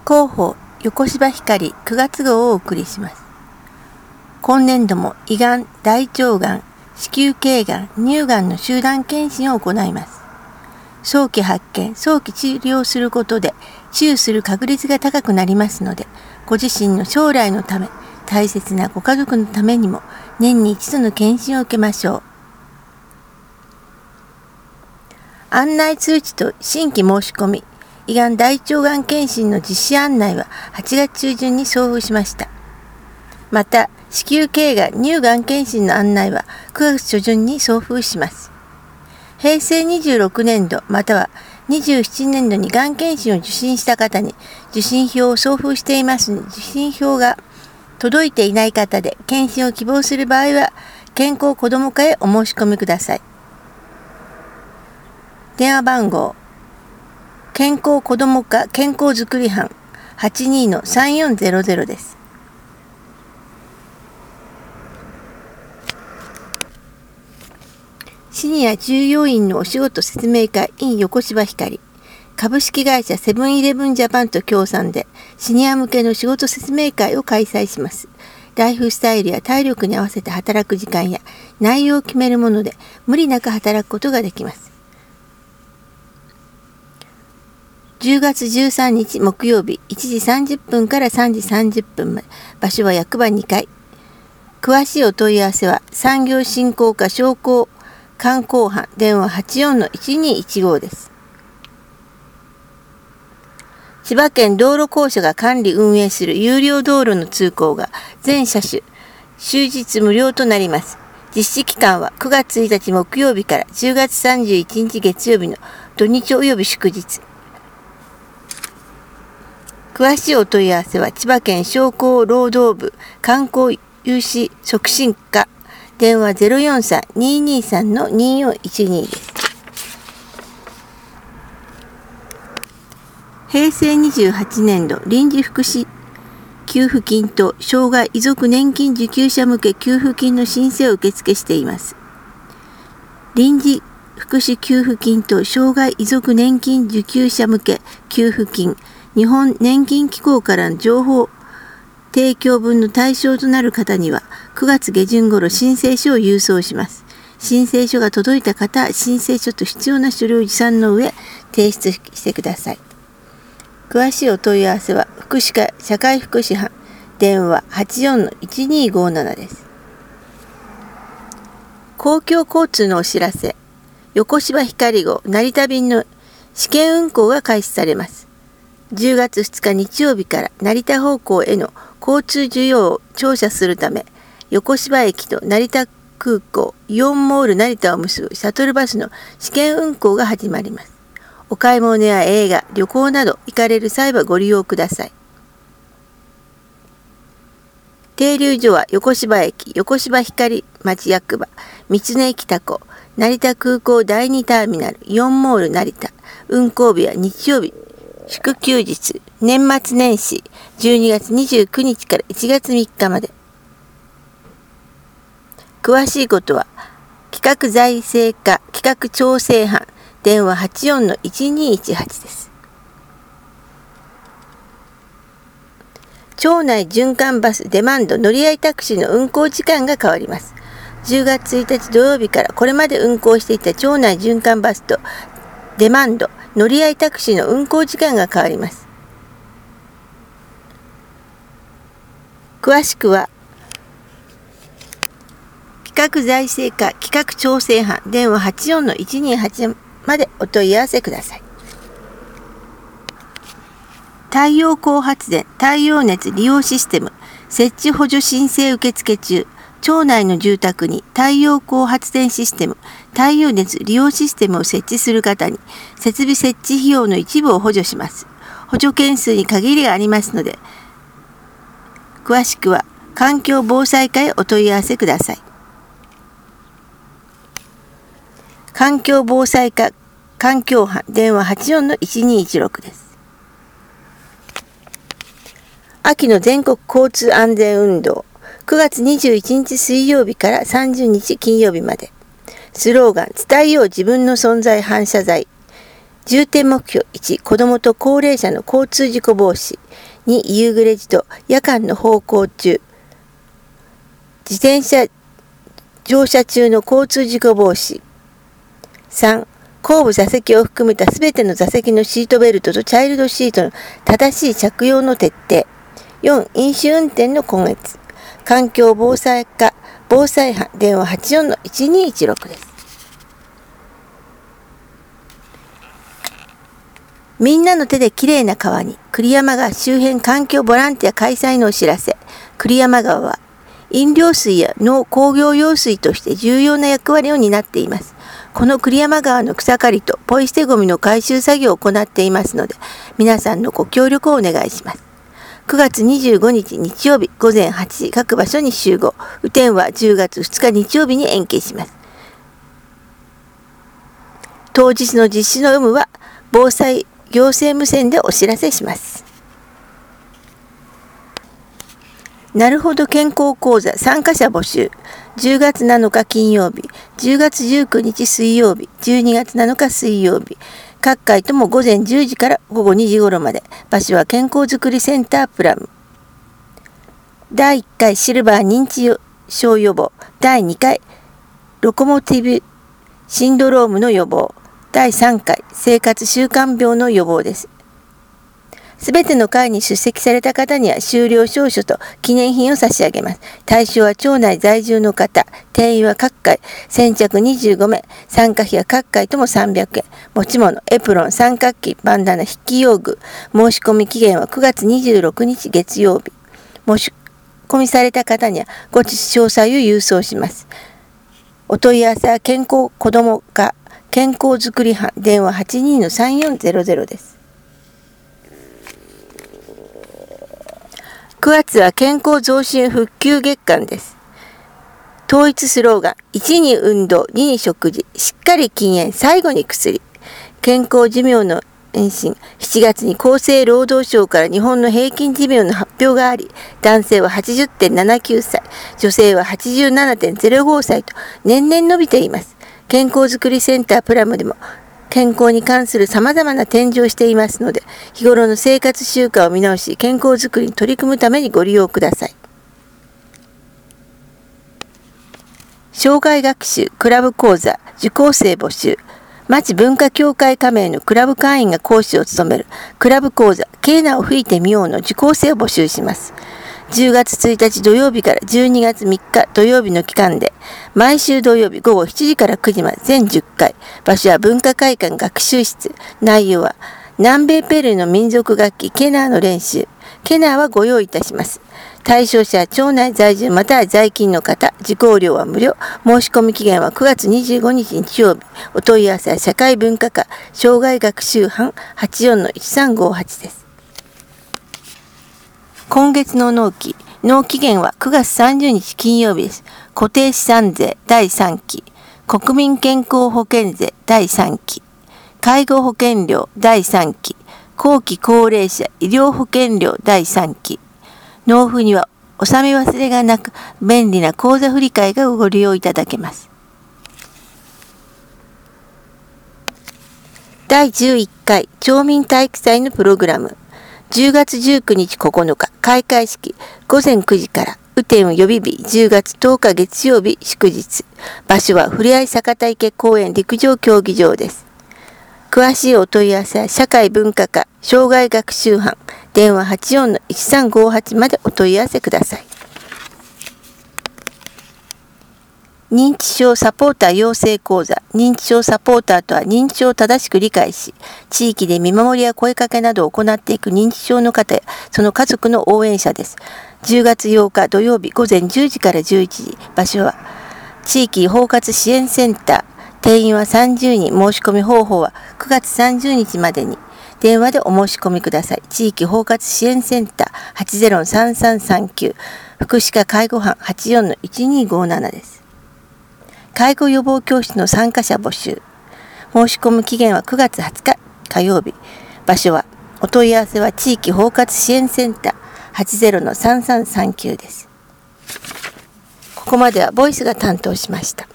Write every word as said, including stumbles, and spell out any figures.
広報横芝光くがつ号をお送りします。今年度も胃がん、大腸がん、子宮頸がん、乳がんの集団検診を行います。早期発見、早期治療することで治癒する確率が高くなりますので、ご自身の将来のため、大切なご家族のためにも年に一度の検診を受けましょう。案内通知と新規申し込み、胃がん大腸がん検診の実施案内ははちがつ中旬に送付しました。また、子宮頸がん、乳がん検診の案内はくがつ初旬に送付します。へいせいにじゅうろくねんどまたはにじゅうななねんどにがん検診を受診した方に受診票を送付していますので、受診票が届いていない方で検診を希望する場合は健康子ども課へお申し込みください。電話番号健康子ども課健康づくり班 はちにーのさんよんゼロゼロ です。シニア従業員のお仕事説明会 in 横芝光、株式会社セブンイレブンジャパンと協賛でシニア向けの仕事説明会を開催します。ライフスタイルや体力に合わせて働く時間や内容を決めるもので無理なく働くことができます。じゅうがつじゅうさんにち木曜日いちじさんじゅっぷんからさんじさんじゅっぷんまで、場所は役場にかい。詳しいお問い合わせは産業振興課商工観光班電話 はちよんのいちにーいちご です。千葉県道路公社が管理運営する有料道路の通行が全車種終日無料となります。実施期間はくがつついたち木曜日からじゅうがつさんじゅういちにち月曜日の土日及び祝日。詳しいお問い合わせは千葉県商工労働部観光有志促進課電話 ゼロよんさんにーにーさんのにーよんいちにー です。へいせいにじゅうはちねんど臨時福祉給付金と障害遺族年金受給者向け給付金の申請を受付しています。臨時福祉給付金と障害遺族年金受給者向け給付金、日本年金機構からの情報提供分の対象となる方にはくがつげじゅん頃申請書を郵送します。申請書が届いた方は申請書と必要な書類を持参の上提出してください。詳しいお問い合わせは福祉課社会福祉班電話 はちよんのいちにーごーなな です。公共交通のお知らせ。横芝光号成田便の試験運行が開始されます。じゅうがつふつか日曜日から成田方向への交通需要を調査するため、横芝駅と成田空港イオンモール成田を結ぶシャトルバスの試験運行が始まります。お買い物や映画、旅行など行かれる際はご利用ください。停留所は横芝駅、横芝光町役場、道の駅タコ、成田空港だいにターミナル、イオンモール成田。運行日は日曜日、祝休日、年末年始、じゅうにがつにじゅうくにちからいちがつみっかまで。詳しいことは、企画財政課企画調整班、電話 はちよんのいちにーいちはち です。町内循環バスデマンド乗り合いタクシーの運行時間が変わります。じゅうがつついたち土曜日からこれまで運行していた町内循環バスとデマンド乗り合いタクシーの運行時間が変わります。詳しくは企画財政課企画調整班電話 はちよんのいちにーはち までお問い合わせください。太陽光発電太陽熱利用システム設置補助申請受付中。町内の住宅に太陽光発電システム太陽熱利用システムを設置する方に設備設置費用の一部を補助します。補助件数に限りがありますので、詳しくは環境防災課へお問い合わせください。環境防災課環境班電話 はちよんのいちにーいちろく です。秋の全国交通安全運動くがつにじゅういちにち水曜日からさんじゅうにち金曜日まで。スローガン伝えよう自分の存在反射材重点目標いち、子どもと高齢者の交通事故防止。に、夕暮れ時と夜間の歩行中、自転車乗車中の交通事故防止。さん、後部座席を含めたすべての座席のシートベルトとチャイルドシートの正しい着用の徹底。よん、飲酒運転の根絶。環境防災課防災班電話 はちよんのいちにいちろく です。みんなの手できれいな川に栗山川周辺環境ボランティア開催のお知らせ。栗山川は飲料水や農工業用水として重要な役割を担っています。この栗山川の草刈りとポイ捨てゴミの回収作業を行っていますので、皆さんのご協力をお願いします。くがつにじゅうごにち日曜日ごぜんはちじ各場所に集合。雨天はじゅうがつふつか日曜日に延期します。当日の実施の有無は防災行政無線でお知らせします。なるほど健康講座参加者募集。じゅうがつなのか金曜日、じゅうがつじゅうくにち水曜日、じゅうにがつなのか水曜日。各回ともごぜんじゅうじからごごにじ頃まで。場所は健康づくりセンタープラム。だいいっかいシルバー認知症予防。だいにかいロコモティブシンドロームの予防。だいさんかい生活習慣病の予防です。すべての会に出席された方には終了証書と記念品を差し上げます。対象は町内在住の方、定員は各回、先着にじゅうごめい、参加費は各回ともさんびゃくえん、持ち物、エプロン、三角旗、バンダナ、筆記用具、申し込み期限はくがつにじゅうろくにち月曜日。申し込みされた方にはご詳細を郵送します。お問い合わせは健康子ども課健康づくり班電話 はちにーのさんよんゼロゼロ です。くがつは健康増進復旧月間です。統一スローガン、いちに運動、にに食事、しっかり禁煙、最後に薬。健康寿命の延伸、しちがつに厚生労働省から日本の平均寿命の発表があり、男性は はちじゅってんななきゅうさい、女性は はちじゅうななてんゼロごさいと年々伸びています。健康づくりセンタープラムでも健康に関する様々な展示をしていますので、日頃の生活習慣を見直し、健康づくりに取り組むためにご利用ください。障害学習クラブ講座受講生募集。町文化協会加盟のクラブ会員が講師を務めるクラブ講座ケーナを吹いてみようの受講生を募集します。じゅうがつついたち土曜日からじゅうにがつみっか土曜日の期間で、毎週土曜日ごごしちじからくじまで全じゅっかい。場所は文化会館学習室。内容は南米ペルーの民族楽器ケナーの練習。ケナーはご用意いたします。対象者は町内在住または在勤の方。受講料は無料。申し込み期限はくがつにじゅうごにち日曜日。お問い合わせは社会文化課障害学習班 はちよんのいちさんごはち です。今月の納期。納期限はくがつさんじゅうにち金曜日です。固定資産税だいさんき、国民健康保険税だいさんき、介護保険料だいさんき、後期高齢者医療保険料だいさんき。納付には納め忘れがなく、便利な口座振替がご利用いただけます。だいじゅういっかい町民体育祭のプログラム。じゅうがつじゅうくにちここのか開会式ごぜんくじから雨天予備日じゅうがつとおか月曜日祝日。場所はふれあい坂田池公園陸上競技場です。詳しいお問い合わせは社会文化課障害学習班電話 はちよんのいちさんごはち までお問い合わせください。認知症サポーター養成講座。認知症サポーターとは認知症を正しく理解し、地域で見守りや声かけなどを行っていく認知症の方やその家族の応援者です。じゅうがつようか土曜日ごぜんじゅうじからじゅういちじ。場所は地域包括支援センター。定員はさんじゅうにん。申し込み方法はくがつさんじゅうにちまでに。電話でお申し込みください。地域包括支援センター はちゼロのさんさんさんきゅう。福祉課介護班 はちよんのいちにごなな です。介護予防教室の参加者募集。申し込む期限はくがつはつか火曜日。場所はお問い合わせは地域包括支援センター はちゼロのさんさんさんきゅう です。ここまではボイスが担当しました。